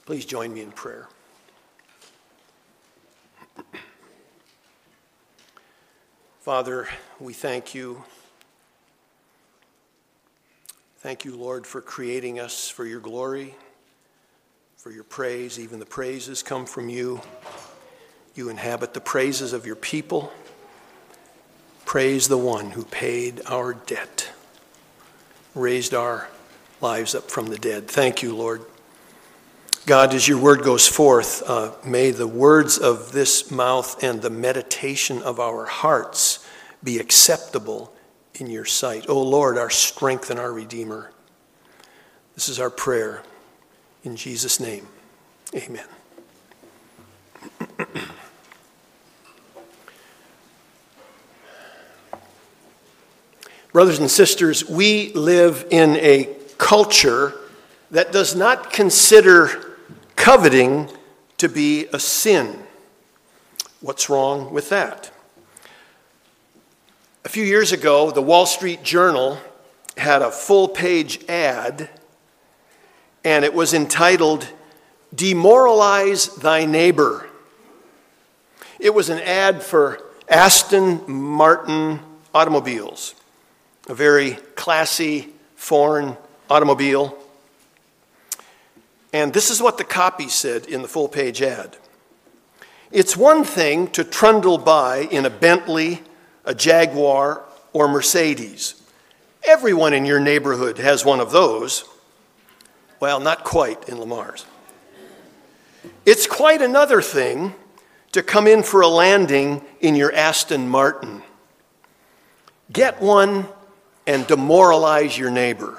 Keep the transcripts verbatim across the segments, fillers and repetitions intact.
Please join me in prayer. Father, we thank you. Thank you, Lord, for creating us for your glory, for your praise. Even the praises come from you. You inhabit the praises of your people. Praise the one who paid our debt, raised our lives up from the dead. Thank you, Lord. God, as your word goes forth, uh, may the words of this mouth and the meditation of our hearts be acceptable in your sight. O Lord, our strength and our Redeemer. This is our prayer. In Jesus' name, amen. Brothers and sisters, we live in a culture that does not consider coveting to be a sin. What's wrong with that? A few years ago, the Wall Street Journal had a full-page ad, and it was entitled, "Demoralize Thy Neighbor." It was an ad for Aston Martin automobiles, a very classy foreign automobile. And this is what the copy said in the full-page ad. It's one thing to trundle by in a Bentley, a Jaguar, or Mercedes. Everyone in your neighborhood has one of those. Well, not quite in Lamar's. It's quite another thing to come in for a landing in your Aston Martin. Get one and demoralize your neighbor.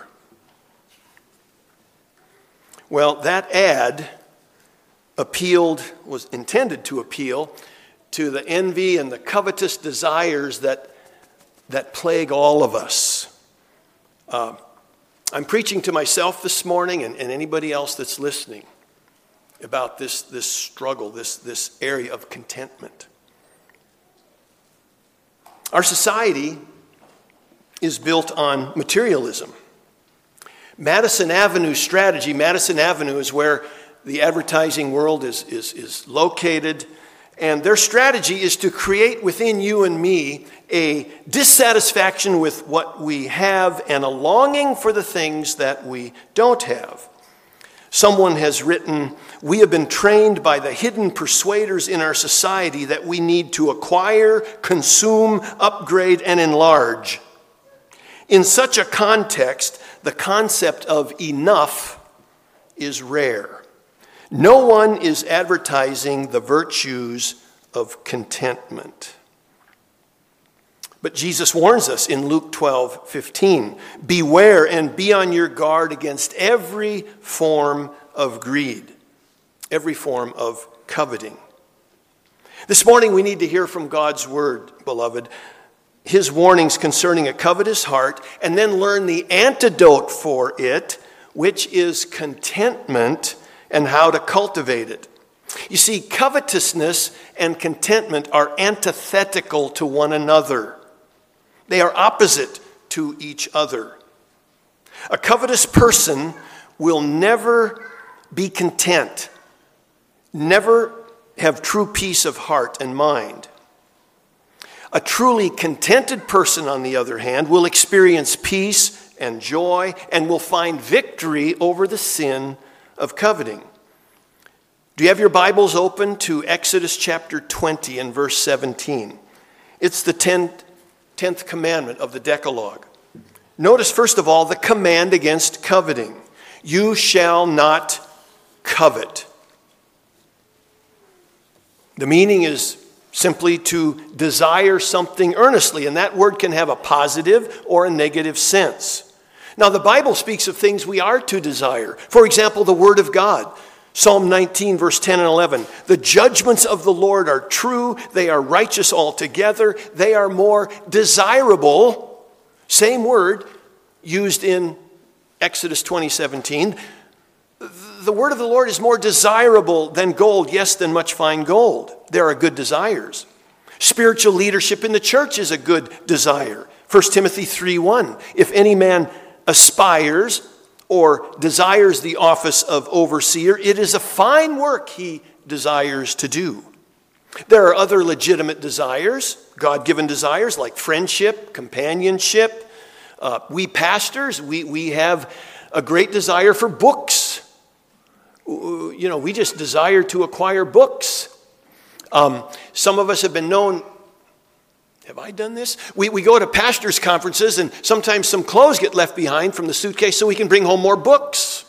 Well, that ad appealed, was intended to appeal to the envy and the covetous desires that, that plague all of us. Uh, I'm preaching to myself this morning and, and anybody else that's listening about this, this struggle, this, this area of contentment. Our society is built on materialism. Madison Avenue strategy, Madison Avenue is where the advertising world is, is, is located, and their strategy is to create within you and me a dissatisfaction with what we have and a longing for the things that we don't have. Someone has written, "We have been trained by the hidden persuaders in our society that we need to acquire, consume, upgrade, and enlarge. In such a context, the concept of enough is rare. No one is advertising the virtues of contentment." But Jesus warns us in Luke twelve fifteen, "Beware and be on your guard against every form of greed," every form of coveting. This morning we need to hear from God's word, beloved, his warnings concerning a covetous heart, and then learn the antidote for it, which is contentment and how to cultivate it. You see, covetousness and contentment are antithetical to one another. They are opposite to each other. A covetous person will never be content, never have true peace of heart and mind. A truly contented person, on the other hand, will experience peace and joy and will find victory over the sin of coveting. Do you have your Bibles open to Exodus chapter twenty and verse seventeen? It's the tenth, tenth commandment of the Decalogue. Notice, first of all, the command against coveting. You shall not covet. The meaning is simply to desire something earnestly, and that word can have a positive or a negative sense. Now, the Bible speaks of things we are to desire. For example, the Word of God. Psalm nineteen, verse ten and eleven. "The judgments of the Lord are true. They are righteous altogether. They are more desirable." Same word used in Exodus twenty seventeen. The word of the Lord is more desirable than gold, yes, than much fine gold. There are good desires. Spiritual leadership in the church is a good desire. First Timothy three one. "If any man aspires or desires the office of overseer, it is a fine work he desires to do. There are other legitimate desires, God-given desires like friendship, companionship. Uh, we pastors, we, we have a great desire for books. You know, we just desire to acquire books. Um, some of us have been known, have I done this? We, we go to pastors' conferences and sometimes some clothes get left behind from the suitcase so we can bring home more books.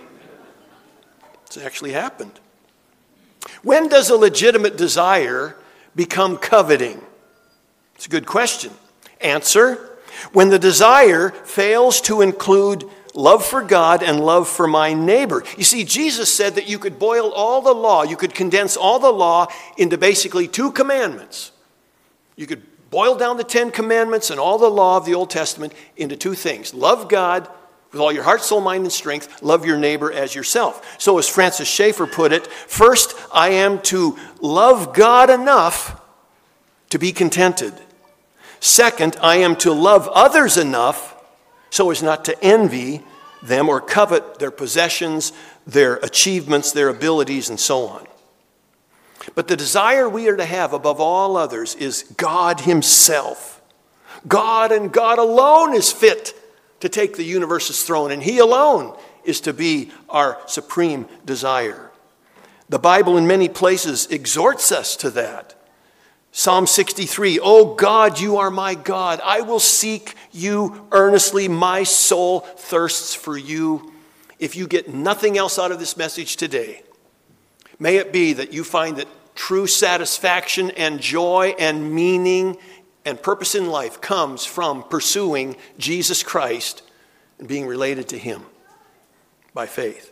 It's actually happened. When does a legitimate desire become coveting? It's a good question. Answer, when the desire fails to include love for God and love for my neighbor. You see, Jesus said that you could boil all the law, you could condense all the law into basically two commandments. You could boil down the Ten Commandments and all the law of the Old Testament into two things. Love God with all your heart, soul, mind, and strength. Love your neighbor as yourself. So as Francis Schaeffer put it, first I am to love God enough to be contented. Second, I am to love others enough so as not to envy them or covet their possessions, their achievements, their abilities, and so on. But the desire we are to have above all others is God himself. God and God alone is fit to take the universe's throne, and he alone is to be our supreme desire. The Bible in many places exhorts us to that. Psalm sixty-three, "O God, you are my God. I will seek you earnestly. My soul thirsts for you." If you get nothing else out of this message today, may it be that you find that true satisfaction and joy and meaning and purpose in life comes from pursuing Jesus Christ and being related to him by faith.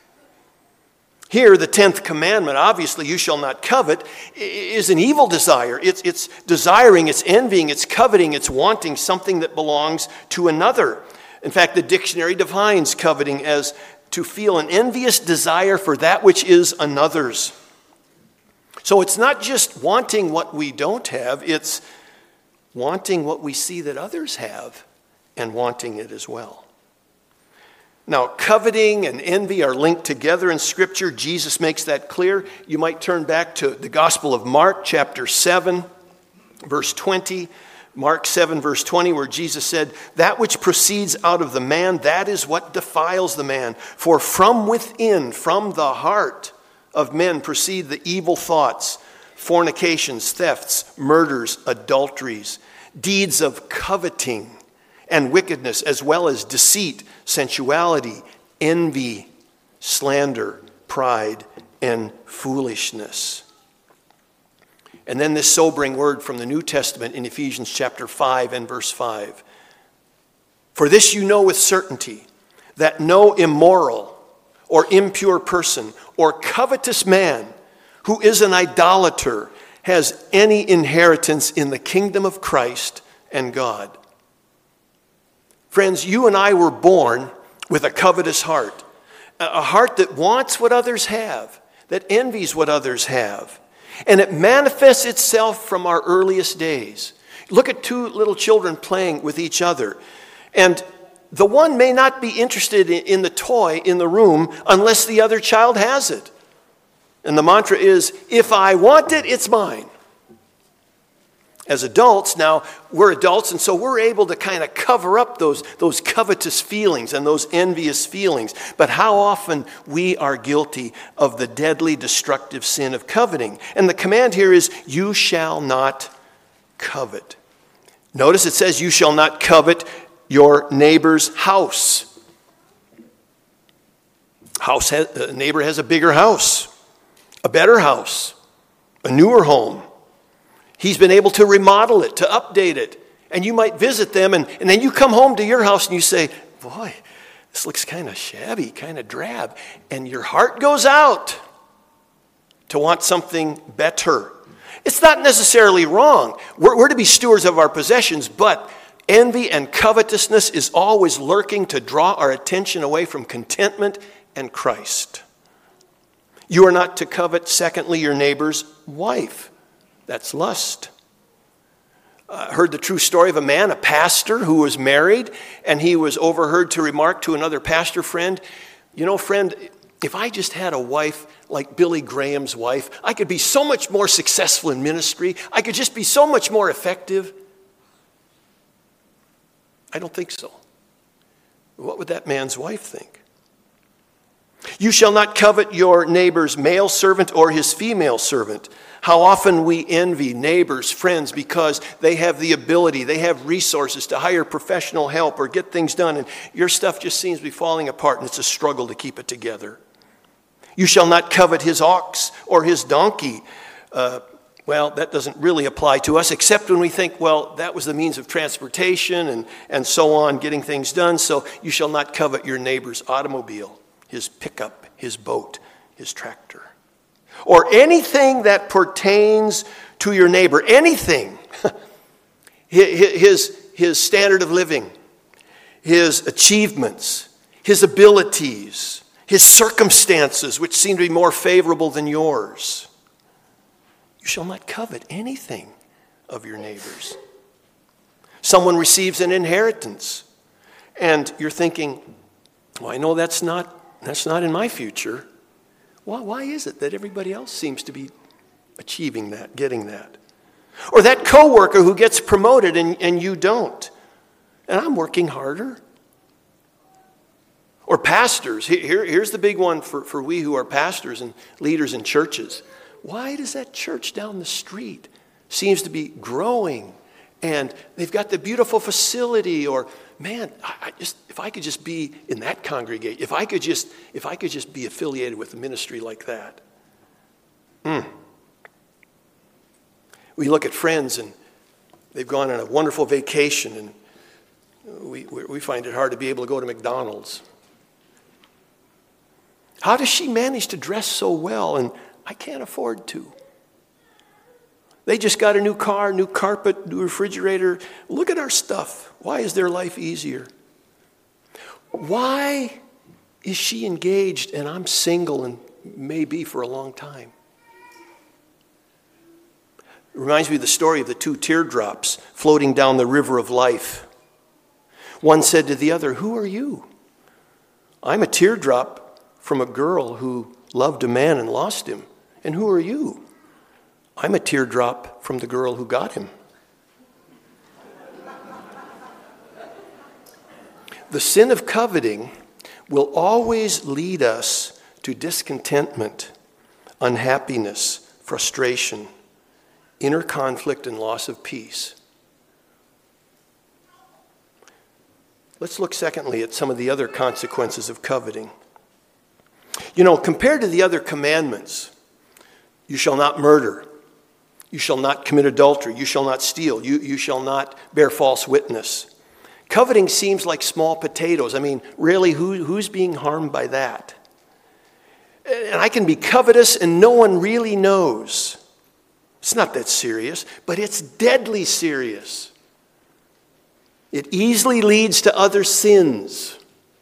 Here, the tenth commandment, obviously, you shall not covet, is an evil desire. It's, it's desiring, it's envying, it's coveting, it's wanting something that belongs to another. In fact, the dictionary defines coveting as to feel an envious desire for that which is another's. So it's not just wanting what we don't have, it's wanting what we see that others have and wanting it as well. Now, coveting and envy are linked together in Scripture. Jesus makes that clear. You might turn back to the Gospel of Mark, chapter seven, verse twenty. Mark seven, verse twenty, where Jesus said, "That which proceeds out of the man, that is what defiles the man. For from within, from the heart of men proceed the evil thoughts, fornications, thefts, murders, adulteries, deeds of coveting and wickedness, as well as deceit, sensuality, envy, slander, pride, and foolishness." And then this sobering word from the New Testament in Ephesians chapter five and verse five. "For this you know with certainty, that no immoral or impure person or covetous man who is an idolater has any inheritance in the kingdom of Christ and God." Friends, you and I were born with a covetous heart, a heart that wants what others have, that envies what others have. And it manifests itself from our earliest days. Look at two little children playing with each other. And the one may not be interested in the toy in the room unless the other child has it. And the mantra is, if I want it, it's mine. As adults, now we're adults, and so we're able to kind of cover up those, those covetous feelings and those envious feelings. But how often we are guilty of the deadly, destructive sin of coveting. And the command here is, you shall not covet. Notice it says, you shall not covet your neighbor's house. House has, a neighbor has a bigger house, a better house, a newer home. He's been able to remodel it, to update it. And you might visit them, and, and then you come home to your house and you say, boy, this looks kind of shabby, kind of drab. And your heart goes out to want something better. It's not necessarily wrong. We're, we're to be stewards of our possessions, but envy and covetousness is always lurking to draw our attention away from contentment and Christ. You are not to covet, secondly, your neighbor's wife. That's lust. Uh, heard the true story of a man, a pastor, who was married, and he was overheard to remark to another pastor friend, you know, friend, if I just had a wife like Billy Graham's wife, I could be so much more successful in ministry. I could just be so much more effective. I don't think so. What would that man's wife think? You shall not covet your neighbor's male servant or his female servant. How often we envy neighbors, friends, because they have the ability, they have resources to hire professional help or get things done, and your stuff just seems to be falling apart, and it's a struggle to keep it together. You shall not covet his ox or his donkey. Uh, well, that doesn't really apply to us, except when we think, well, that was the means of transportation and, and so on, getting things done. So you shall not covet your neighbor's automobile, his pickup, his boat, his tractor, or anything that pertains to your neighbor, anything, his, his standard of living, his achievements, his abilities, his circumstances, which seem to be more favorable than yours. You shall not covet anything of your neighbors. Someone receives an inheritance, and you're thinking, well, I know that's not That's not in my future. Why, why is it that everybody else seems to be achieving that, getting that? Or that coworker who gets promoted and, and you don't. And I'm working harder. Or pastors. Here, here's the big one for, for we who are pastors and leaders in churches. Why does that church down the street seems to be growing and they've got the beautiful facility, or man, I, I just if I could just be in that congregation, if I could just if I could just be affiliated with a ministry like that. Mm. We look at friends and they've gone on a wonderful vacation, and we we find it hard to be able to go to McDonald's. How does she manage to dress so well and I can't afford to? They just got a new car, new carpet, new refrigerator. Look at our stuff. Why is their life easier? Why is she engaged and I'm single and may be for a long time? It reminds me of the story of the two teardrops floating down the river of life. One said to the other, "Who are you?" "I'm a teardrop from a girl who loved a man and lost him." "And who are you?" "I'm a teardrop from the girl who got him." The sin of coveting will always lead us to discontentment, unhappiness, frustration, inner conflict, and loss of peace. Let's look secondly at some of the other consequences of coveting. You know, compared to the other commandments, you shall not murder, you shall not commit adultery, you shall not steal, you, you shall not bear false witness. Coveting seems like small potatoes. I mean, really, who, who's being harmed by that? And I can be covetous and no one really knows. It's not that serious, but it's deadly serious. It easily leads to other sins.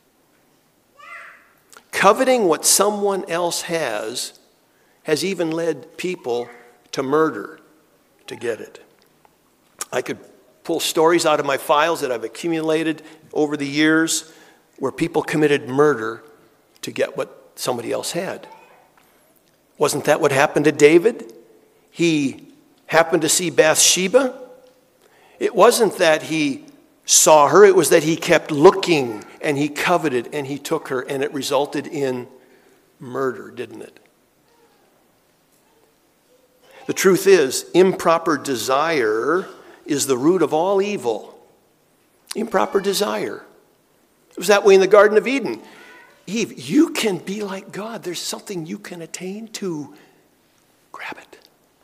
Coveting what someone else has has even led people to murder to get it. I could pull stories out of my files that I've accumulated over the years where people committed murder to get what somebody else had. Wasn't that what happened to David? He happened to see Bathsheba. It wasn't that he saw her, it was that he kept looking and he coveted and he took her, and it resulted in murder, didn't it? The truth is, improper desire is the root of all evil. Improper desire. It was that way in the Garden of Eden. Eve, you can be like God. There's something you can attain to. Grab it.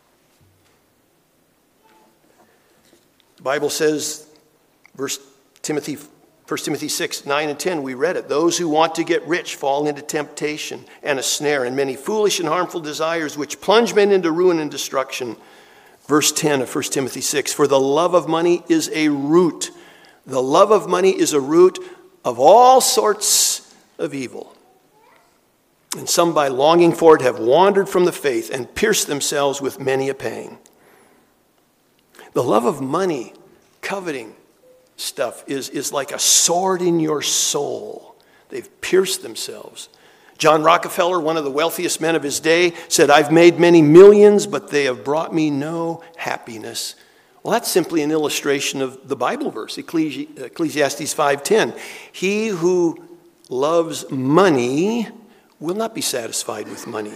The Bible says, First Timothy, First Timothy six, nine and ten, we read it. Those who want to get rich fall into temptation and a snare and many foolish and harmful desires which plunge men into ruin and destruction. Verse ten of First Timothy six, for the love of money is a root. The love of money is a root of all sorts of evil. And some by longing for it have wandered from the faith and pierced themselves with many a pang. The love of money, coveting stuff, is, is like a sword in your soul. They've pierced themselves. John Rockefeller, one of the wealthiest men of his day, said, "I've made many millions, but they have brought me no happiness." Well, that's simply an illustration of the Bible verse, Ecclesi- Ecclesiastes five ten. He who loves money will not be satisfied with money.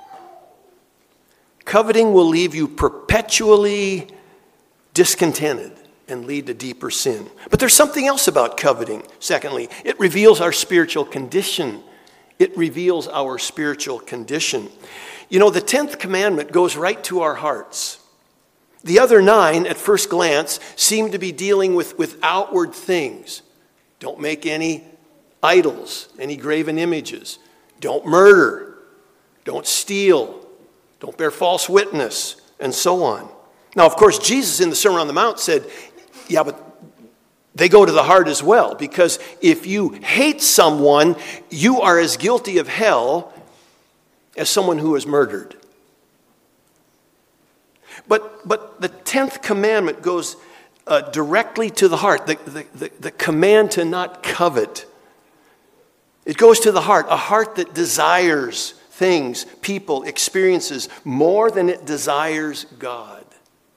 Coveting will leave you perpetually discontented and lead to deeper sin. But there's something else about coveting. Secondly, it reveals our spiritual condition. It reveals our spiritual condition. You know, the tenth commandment goes right to our hearts. The other nine, at first glance, seem to be dealing with, with outward things. Don't make any idols, any graven images. Don't murder. Don't steal. Don't bear false witness, and so on. Now, of course, Jesus in the Sermon on the Mount said, yeah, but they go to the heart as well, because if you hate someone, you are as guilty of hell as someone who is murdered. But but the tenth commandment goes uh, directly to the heart, the, the, the, the command to not covet. It goes to the heart, a heart that desires things, people, experiences more than it desires God.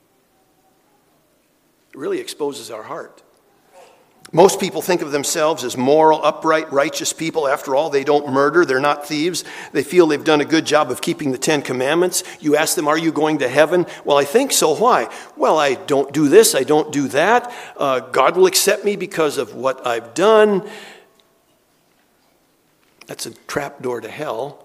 It really exposes our heart. Most people think of themselves as moral, upright, righteous people. After all, they don't murder. They're not thieves. They feel they've done a good job of keeping the Ten Commandments. You ask them, are you going to heaven? Well, I think so. Why? Well, I don't do this. I don't do that. Uh, God will accept me because of what I've done. That's a trapdoor to hell.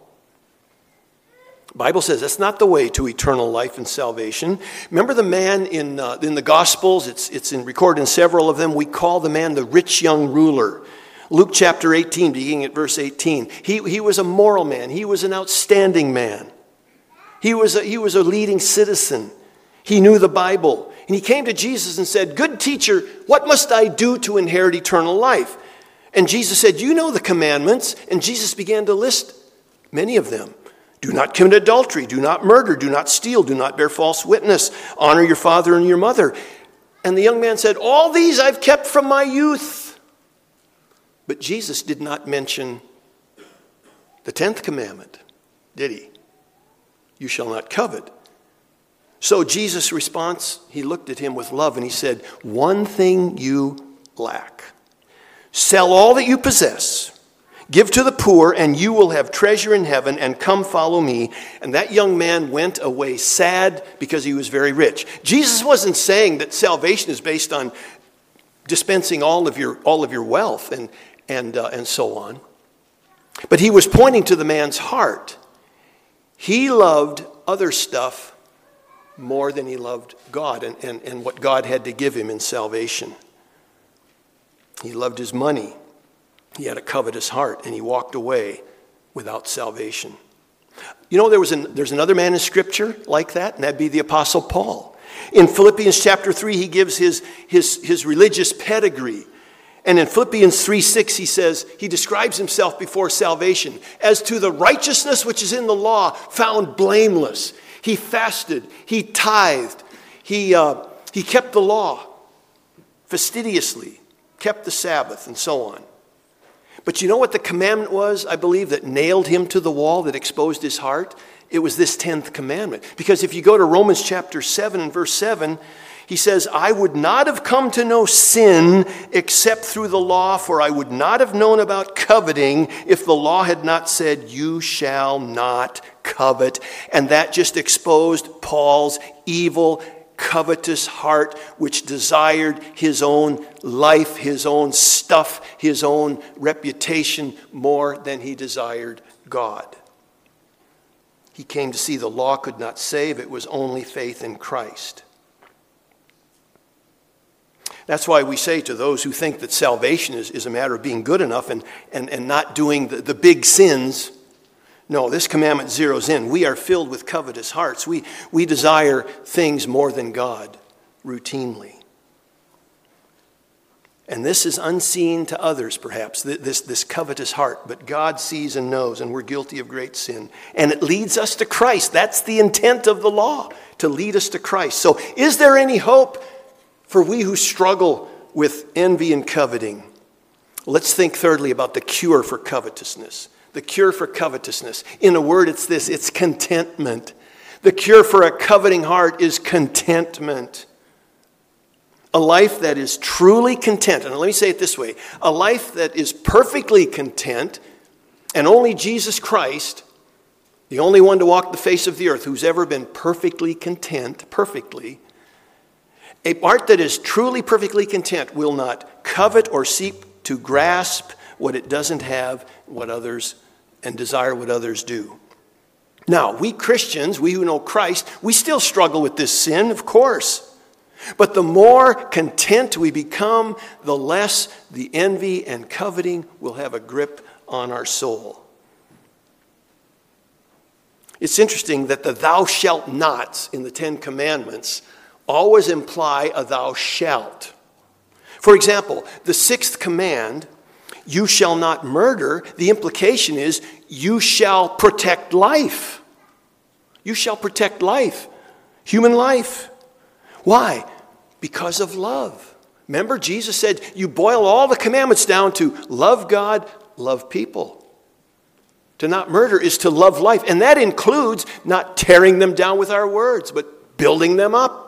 The Bible says that's not the way to eternal life and salvation. Remember the man in uh, in the Gospels? It's it's in, recorded in several of them. We call the man the rich young ruler. Luke chapter eighteen, beginning at verse eighteen. He he was a moral man. He was an outstanding man. He was a, he was a leading citizen. He knew the Bible, and he came to Jesus and said, "Good teacher, what must I do to inherit eternal life?" And Jesus said, "You know the commandments." And Jesus began to list many of them. Do not commit adultery, do not murder, do not steal, do not bear false witness, honor your father and your mother. And the young man said, all these I've kept from my youth. But Jesus did not mention the tenth commandment, did he? You shall not covet. So Jesus' response, he looked at him with love and he said, one thing you lack. Sell all that you possess. Give to the poor, and you will have treasure in heaven, and come follow me. And that young man went away sad because he was very rich. Jesus wasn't saying that salvation is based on dispensing all of your all of your wealth and and uh, and so on. But he was pointing to the man's heart. He loved other stuff more than he loved God and, and, and what God had to give him in salvation. He loved his money. He had a covetous heart, and he walked away without salvation. You know, there was an, there's another man in Scripture like that, and that'd be the Apostle Paul. In Philippians chapter three, he gives his, his, his religious pedigree. And in Philippians three six, he says, he describes himself before salvation as to the righteousness which is in the law, found blameless. He fasted, he tithed, he, uh, he kept the law fastidiously, kept the Sabbath, and so on. But you know what the commandment was, I believe, that nailed him to the wall, that exposed his heart? It was this tenth commandment. Because if you go to Romans chapter seven and verse seven, he says, I would not have come to know sin except through the law, for I would not have known about coveting if the law had not said, you shall not covet. And that just exposed Paul's evil, covetous heart, which desired his own life, his own stuff, his own reputation more than he desired God. He came to see the law could not save. It was only faith in Christ. That's why we say to those who think that salvation is, is a matter of being good enough and, and, and not doing the, the big sins. No, this commandment zeroes in. We are filled with covetous hearts. We, we desire things more than God routinely. And this is unseen to others, perhaps, this, this covetous heart. But God sees and knows, and we're guilty of great sin. And it leads us to Christ. That's the intent of the law, to lead us to Christ. So is there any hope? For we who struggle with envy and coveting, let's think thirdly about the cure for covetousness. The cure for covetousness. In a word, it's this, it's contentment. The cure for a coveting heart is contentment. A life that is truly content, and let me say it this way, a life that is perfectly content, and only Jesus Christ, the only one to walk the face of the earth who's ever been perfectly content, perfectly, a heart that is truly perfectly content will not covet or seek to grasp what it doesn't have, what others, and desire what others do. Now, we Christians, we who know Christ, we still struggle with this sin, of course. But the more content we become, the less the envy and coveting will have a grip on our soul. It's interesting that the thou shalt nots in the Ten Commandments always imply a thou shalt. For example, the sixth command, you shall not murder, the implication is you shall protect life. You shall protect life, human life. Why? Because of love. Remember, Jesus said, you boil all the commandments down to love God, love people. To not murder is to love life. And that includes not tearing them down with our words, but building them up.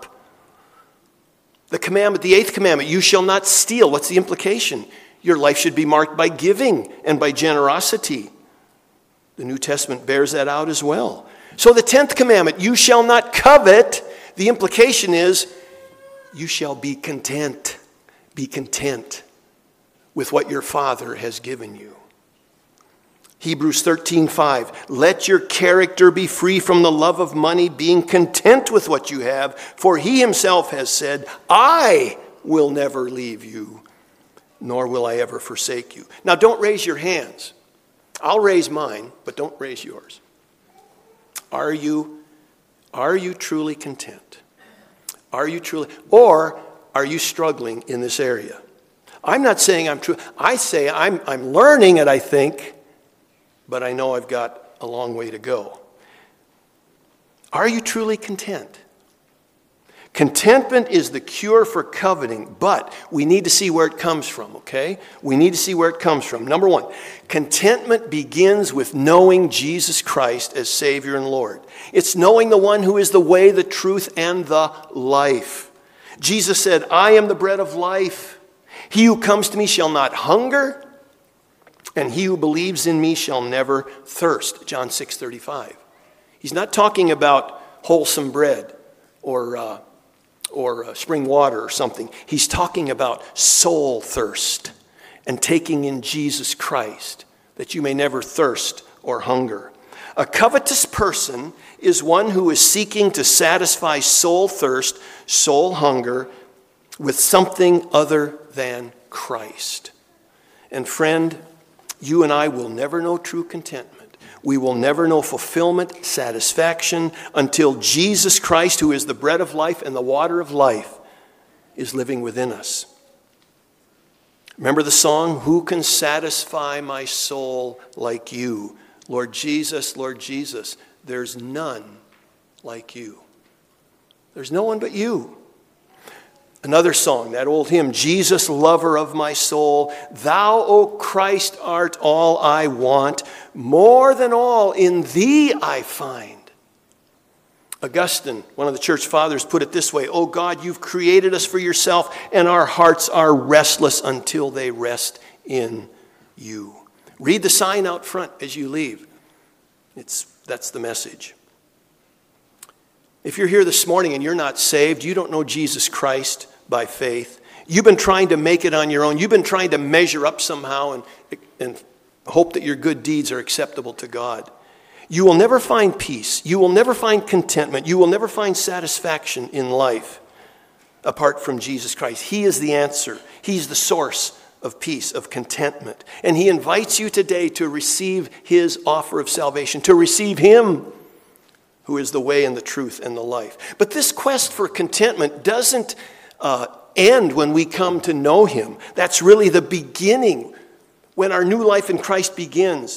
The commandment, the eighth commandment, you shall not steal. What's the implication? Your life should be marked by giving and by generosity. The New Testament bears that out as well. So the tenth commandment, you shall not covet, the implication is you shall be content. Be content with what your Father has given you. Hebrews thirteen five, let your character be free from the love of money, being content with what you have, for he himself has said, I will never leave you, nor will I ever forsake you. Now don't raise your hands. I'll raise mine, but don't raise yours. Are you, are you truly content? Are you truly, or are you struggling in this area? I'm not saying I'm true. I say I'm, I'm learning it, I think, but I know I've got a long way to go. Are you truly content? Contentment is the cure for coveting, but we need to see where it comes from, okay? We need to see where it comes from. Number one, contentment begins with knowing Jesus Christ as Savior and Lord. It's knowing the one who is the way, the truth, and the life. Jesus said, I am the bread of life. He who comes to me shall not hunger, and he who believes in me shall never thirst. John six thirty-five. He's not talking about wholesome bread or uh, or uh, spring water or something. He's talking about soul thirst and taking in Jesus Christ, that you may never thirst or hunger. A covetous person is one who is seeking to satisfy soul thirst, soul hunger, with something other than Christ. And friend, you and I will never know true contentment. We will never know fulfillment, satisfaction, until Jesus Christ, who is the bread of life and the water of life, is living within us. Remember the song, who can satisfy my soul like you? Lord Jesus, Lord Jesus, there's none like you. There's no one but you. Another song, that old hymn, Jesus, lover of my soul, thou, O Christ, art all I want, more than all in thee I find. Augustine, one of the church fathers, put it this way, O God, you've created us for yourself, and our hearts are restless until they rest in you. Read the sign out front as you leave. It's, that's the message. If you're here this morning and you're not saved, you don't know Jesus Christ by faith, you've been trying to make it on your own, you've been trying to measure up somehow and, and hope that your good deeds are acceptable to God, you will never find peace. You will never find contentment. You will never find satisfaction in life apart from Jesus Christ. He is the answer. He's the source of peace, of contentment. And he invites you today to receive his offer of salvation, to receive him who is the way and the truth and the life. But this quest for contentment doesn't uh, end when we come to know him. That's really the beginning. When our new life in Christ begins,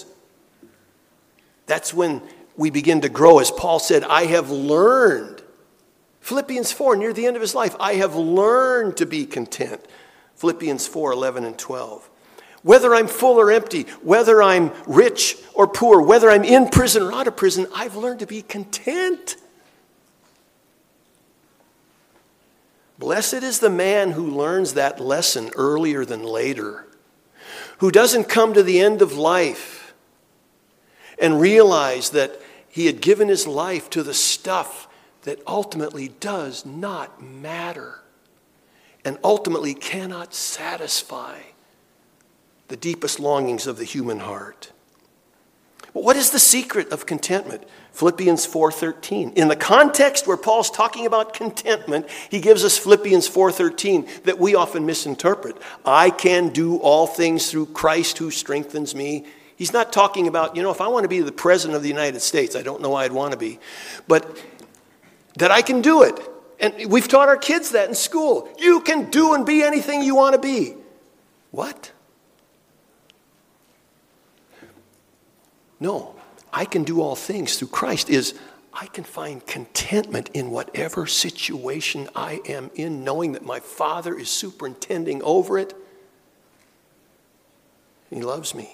that's when we begin to grow. As Paul said, I have learned Philippians four, near the end of his life, I have learned to be content. Philippians four, eleven and twelve. Whether I'm full or empty, whether I'm rich or poor, whether I'm in prison or out of prison, I've learned to be content. Blessed is the man who learns that lesson earlier than later, who doesn't come to the end of life and realize that he had given his life to the stuff that ultimately does not matter and ultimately cannot satisfy the deepest longings of the human heart. But what is the secret of contentment? Philippians four thirteen. In the context where Paul's talking about contentment, he gives us Philippians four thirteen that we often misinterpret. I can do all things through Christ who strengthens me. He's not talking about, you know, if I want to be the president of the United States, I don't know why I'd want to be, but that I can do it. And we've taught our kids that in school. You can do and be anything you want to be. What? No, I can do all things through Christ is I can find contentment in whatever situation I am in, knowing that my Father is superintending over it. He loves me.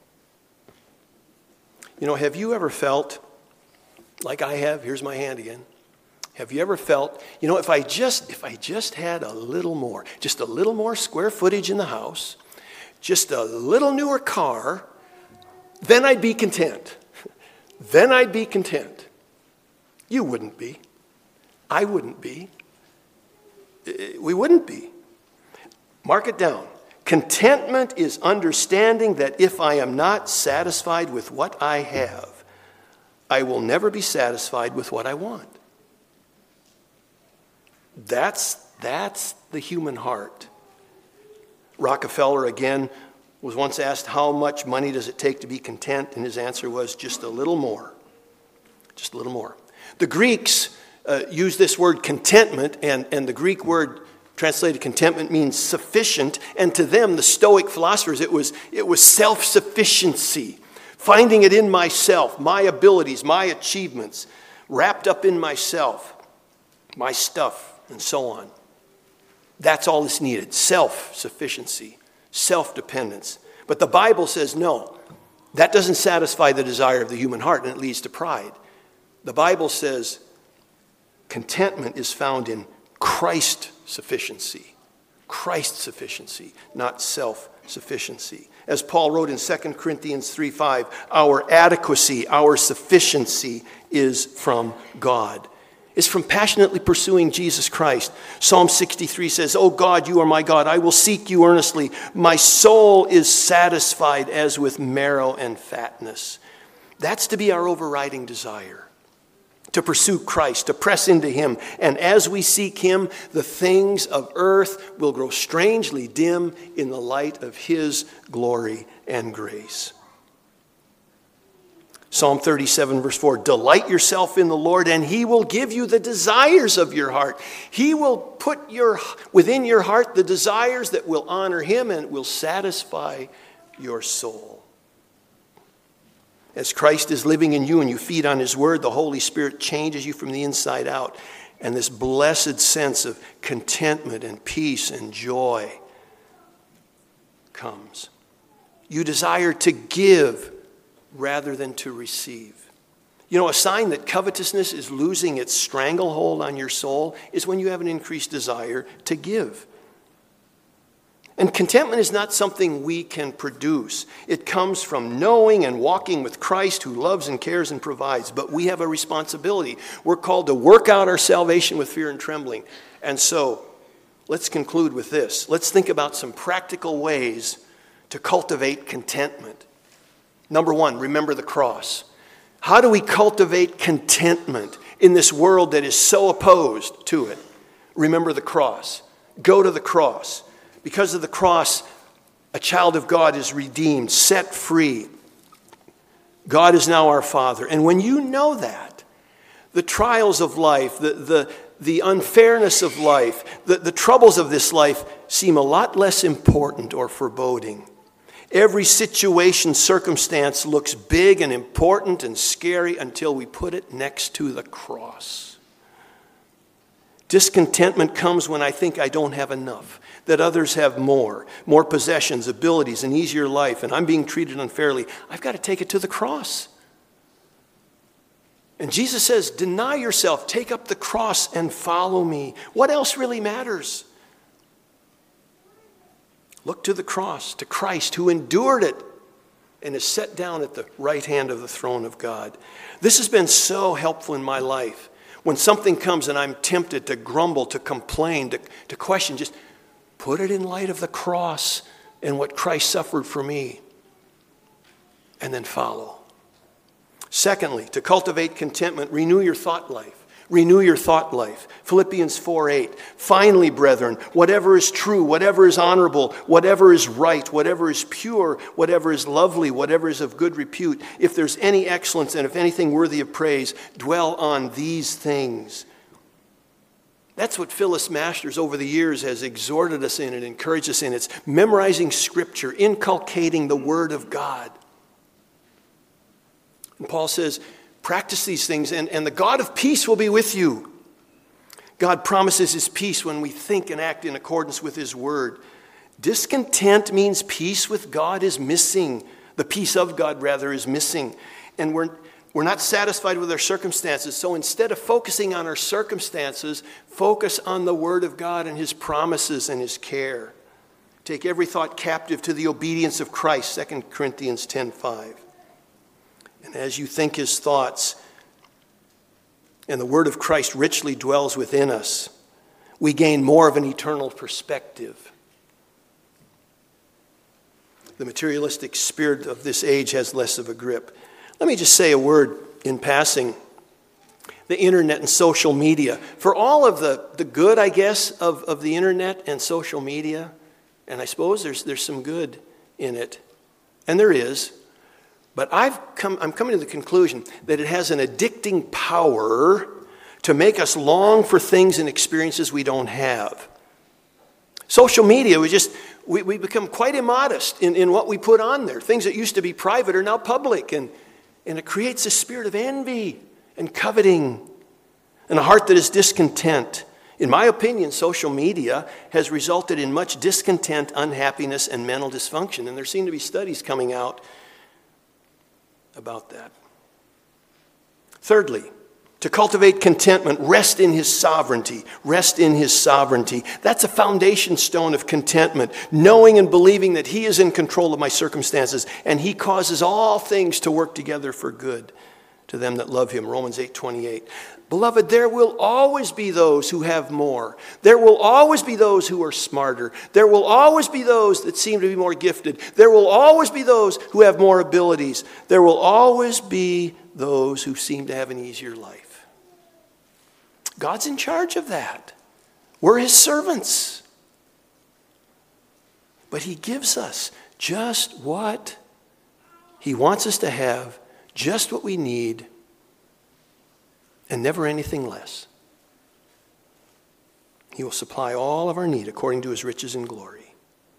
You know, have you ever felt like I have? Here's my hand again. Have you ever felt, you know, if I just if I just had a little more, just a little more square footage in the house, just a little newer car, then I'd be content. Then I'd be content. You wouldn't be. I wouldn't be. We wouldn't be. Mark it down. Contentment is understanding that if I am not satisfied with what I have, I will never be satisfied with what I want. That's, that's the human heart. Rockefeller, again, was once asked, how much money does it take to be content? And his answer was, just a little more. Just a little more. The Greeks uh, use this word contentment, and, and the Greek word translated contentment means sufficient. And to them, the Stoic philosophers, it was, it was self-sufficiency. Finding it in myself, my abilities, my achievements, wrapped up in myself, my stuff, and so on. That's all that's needed, self-sufficiency. Self-dependence. But the Bible says no, that doesn't satisfy the desire of the human heart, and it leads to pride. The Bible says contentment is found in Christ sufficiency. Christ sufficiency, not self-sufficiency. As Paul wrote in Second Corinthians three five, our adequacy, our sufficiency is from God. Is from passionately pursuing Jesus Christ. Psalm sixty-three says, "O God, you are my God. I will seek you earnestly. My soul is satisfied as with marrow and fatness." That's to be our overriding desire. To pursue Christ, to press into him. And as we seek him, the things of earth will grow strangely dim in the light of his glory and grace. Psalm thirty-seven, verse four, delight yourself in the Lord, and he will give you the desires of your heart. He will put your within your heart the desires that will honor him and will satisfy your soul. As Christ is living in you and you feed on his word, the Holy Spirit changes you from the inside out. And this blessed sense of contentment and peace and joy comes. You desire to give rather than to receive. You know, a sign that covetousness is losing its stranglehold on your soul is when you have an increased desire to give. And contentment is not something we can produce. It comes from knowing and walking with Christ who loves and cares and provides. But we have a responsibility. We're called to work out our salvation with fear and trembling. And so, let's conclude with this. Let's think about some practical ways to cultivate contentment. Number one, remember the cross. How do we cultivate contentment in this world that is so opposed to it? Remember the cross. Go to the cross. Because of the cross, a child of God is redeemed, set free. God is now our Father. And when you know that, the trials of life, the, the, the unfairness of life, the, the troubles of this life seem a lot less important or foreboding. Every situation, circumstance looks big and important and scary until we put it next to the cross. Discontentment comes when I think I don't have enough, that others have more, more possessions, abilities, an easier life, and I'm being treated unfairly. I've got to take it to the cross. And Jesus says, deny yourself, take up the cross and follow me. What else really matters? Look to the cross, to Christ who endured it and is set down at the right hand of the throne of God. This has been so helpful in my life. When something comes and I'm tempted to grumble, to complain, to, to question, just put it in light of the cross and what Christ suffered for me, and then follow. Secondly, to cultivate contentment, renew your thought life. Renew your thought life. Philippians four eight. Finally, brethren, whatever is true, whatever is honorable, whatever is right, whatever is pure, whatever is lovely, whatever is of good repute, if there's any excellence and if anything worthy of praise, dwell on these things. That's what Phyllis Masters over the years has exhorted us in and encouraged us in. It's memorizing Scripture, inculcating the Word of God. And Paul says, practice these things, and, and the God of peace will be with you. God promises his peace when we think and act in accordance with his word. Discontent means peace with God is missing. The peace of God, rather, is missing. And we're, we're not satisfied with our circumstances. So instead of focusing on our circumstances, focus on the word of God and his promises and his care. Take every thought captive to the obedience of Christ, Second Corinthians ten five. And as you think his thoughts, and the word of Christ richly dwells within us, we gain more of an eternal perspective. The materialistic spirit of this age has less of a grip. Let me just say a word in passing. The internet and social media. For all of the, the good, I guess, of, of the internet and social media, and I suppose there's, there's some good in it, and there is, but I've come, I'm coming to the conclusion that it has an addicting power to make us long for things and experiences we don't have. Social media, we just we, we become quite immodest in, in what we put on there. Things that used to be private are now public, and, and it creates a spirit of envy and coveting and a heart that is discontent. In my opinion, social media has resulted in much discontent, unhappiness, and mental dysfunction, and there seem to be studies coming out about that. Thirdly, to cultivate contentment, rest in his sovereignty. Rest in his sovereignty. That's a foundation stone of contentment, knowing and believing that he is in control of my circumstances and he causes all things to work together for good to them that love him. Romans eight twenty-eight. Beloved, there will always be those who have more. There will always be those who are smarter. There will always be those that seem to be more gifted. There will always be those who have more abilities. There will always be those who seem to have an easier life. God's in charge of that. We're his servants. But he gives us just what he wants us to have, just what we need, and never anything less. He will supply all of our need according to his riches and glory.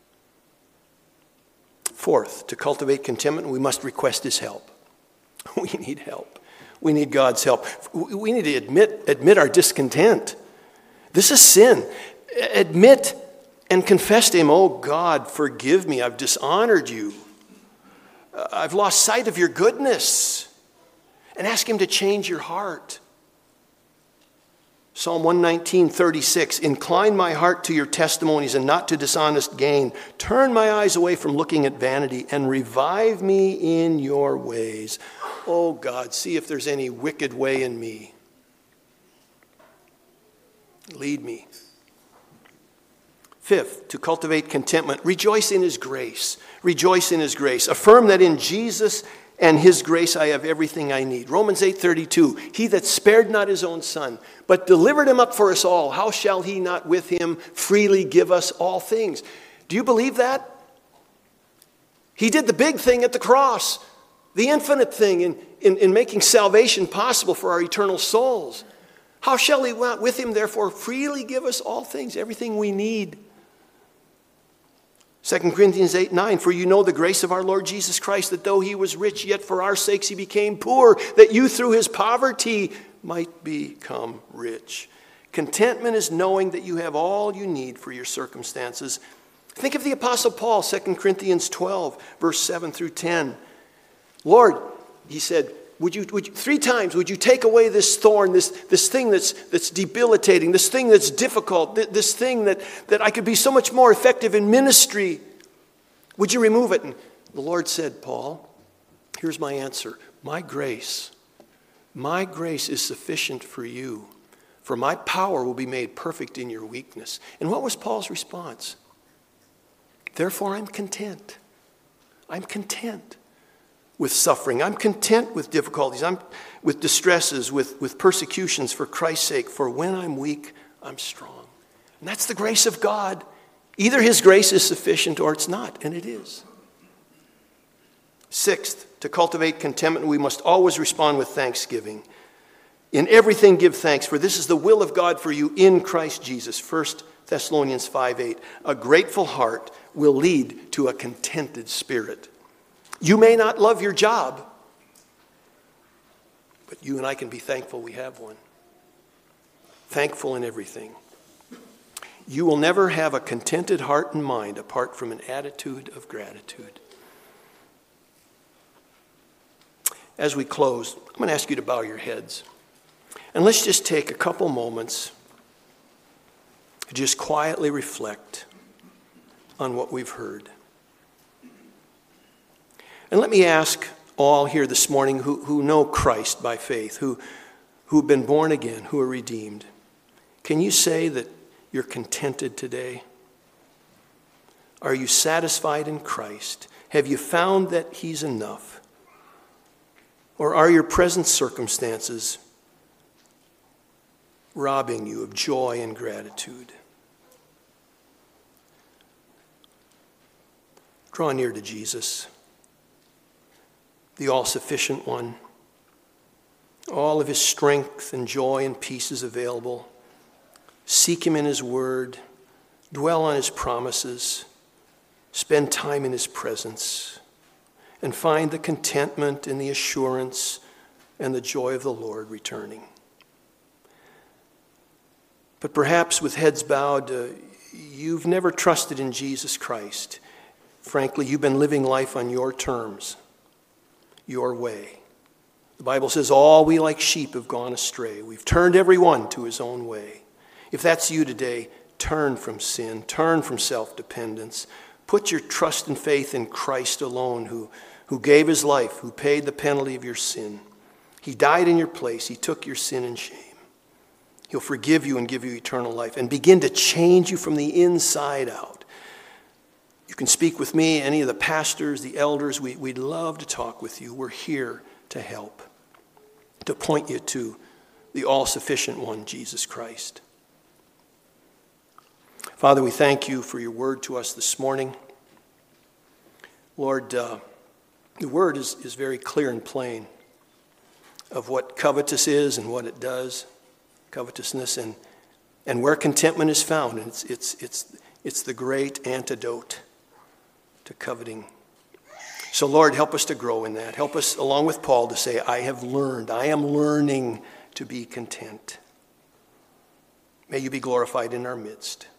Fourth, to cultivate contentment, we must request his help. We need help. We need God's help. We need to admit, admit our discontent. This is sin. Admit and confess to him, oh God, forgive me. I've dishonored you. I've lost sight of your goodness. And ask him to change your heart. Psalm one nineteen, thirty-six, incline my heart to your testimonies and not to dishonest gain. Turn my eyes away from looking at vanity and revive me in your ways. Oh God, see if there's any wicked way in me. Lead me. Fifth, to cultivate contentment, rejoice in his grace. Rejoice in his grace. Affirm that in Jesus and his grace I have everything I need. Romans eight thirty-two, he that spared not his own son, but delivered him up for us all, how shall he not with him freely give us all things? Do you believe that? He did the big thing at the cross, the infinite thing in, in, in making salvation possible for our eternal souls. How shall he not with him therefore freely give us all things, everything we need? Second Corinthians eight nine, for you know the grace of our Lord Jesus Christ, that though he was rich, yet for our sakes he became poor, that you through his poverty might become rich. Contentment is knowing that you have all you need for your circumstances. Think of the Apostle Paul, Second Corinthians twelve, verse seven through ten. Lord, he said, would you, would you, three times, would you take away this thorn, this, this thing that's, that's debilitating, this thing that's difficult, this thing that, that I could be so much more effective in ministry? Would you remove it? And the Lord said, Paul, here's my answer. My grace, my grace is sufficient for you, for my power will be made perfect in your weakness. And what was Paul's response? Therefore, I'm content. I'm content with suffering. I'm content with difficulties. I'm with distresses, with, with persecutions for Christ's sake. For when I'm weak, I'm strong. And that's the grace of God. Either his grace is sufficient or it's not, and it is. Sixth, to cultivate contentment, we must always respond with thanksgiving. In everything give thanks, for this is the will of God for you in Christ Jesus. First Thessalonians five eight. A grateful heart will lead to a contented spirit. You may not love your job, but you and I can be thankful we have one. Thankful in everything. You will never have a contented heart and mind apart from an attitude of gratitude. As we close, I'm going to ask you to bow your heads. And let's just take a couple moments to just quietly reflect on what we've heard. And let me ask all here this morning who, who know Christ by faith, who, who've been born again, who are redeemed. Can you say that you're contented today? Are you satisfied in Christ? Have you found that he's enough? Or are your present circumstances robbing you of joy and gratitude? Draw near to Jesus, the all-sufficient one. All of his strength and joy and peace is available. Seek him in his word. Dwell on his promises. Spend time in his presence. And find the contentment and the assurance and the joy of the Lord returning. But perhaps with heads bowed, uh, you've never trusted in Jesus Christ. Frankly, you've been living life on your terms, your way. The Bible says, all we like sheep have gone astray. We've turned every one to his own way. If that's you today, turn from sin, turn from self-dependence. Put your trust and faith in Christ alone, who, who gave his life, who paid the penalty of your sin. He died in your place. He took your sin and shame. He'll forgive you and give you eternal life and begin to change you from the inside out. You can speak with me, any of the pastors, the elders. We, we'd love to talk with you. We're here to help, to point you to the all-sufficient one, Jesus Christ. Father, we thank you for your word to us this morning. Lord, uh, the word is, is very clear and plain of what covetous is and what it does, covetousness, and, and where contentment is found. And it's, it's, it's, it's the great antidote to coveting. So, Lord, help us to grow in that. Help us, along with Paul, to say, I have learned, I am learning to be content. May you be glorified in our midst.